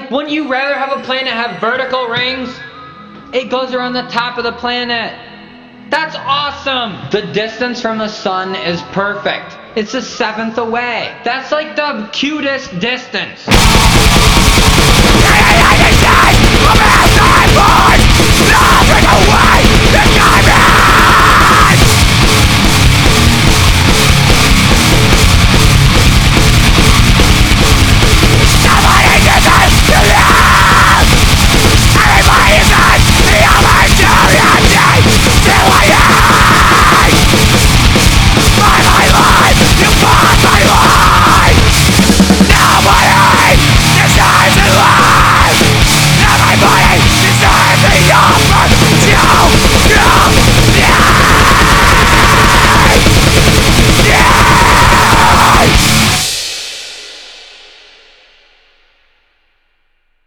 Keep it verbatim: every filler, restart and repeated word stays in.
Wouldn't you rather have a planet have vertical rings? It goes around the top of the planet. That's awesome! The distance from the sun is perfect. It's a seventh away. That's like the cutest distance.